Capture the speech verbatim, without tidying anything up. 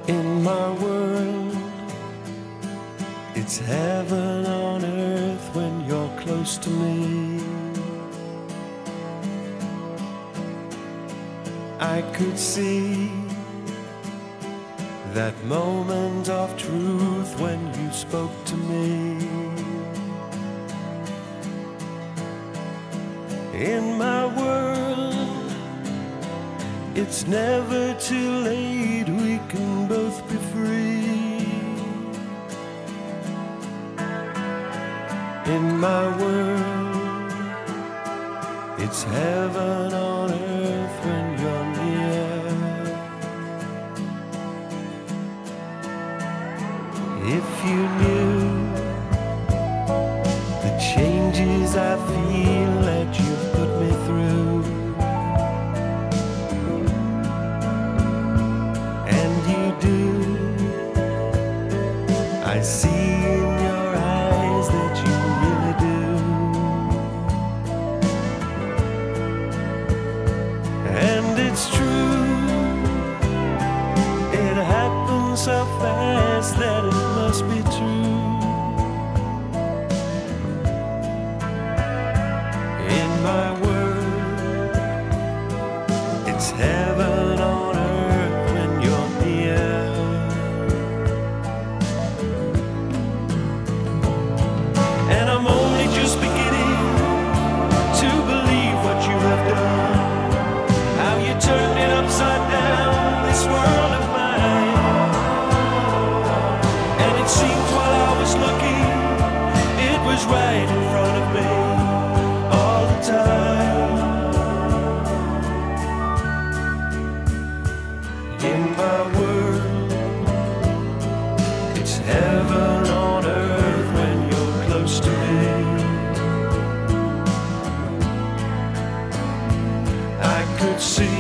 In my world, it's heaven on earth when you're close to me. I could see that moment of truth when you spoke to me. In my world, it's never too late, we can both be free. In my world, it's heaven on earth when you're near. If you knew the changes I feel that you've put me through, and you do, I see in your eyes that you really do. And it's true, it happens so fast that it must be true. In my world, it's heaven on earth when you're near. And I'm only just beginning to believe what you have done, how you turned it upside down, this world of mine. And it seems while I was looking, it was right in front of me all the time. In my world, it's heaven on earth when you're close to me. I could see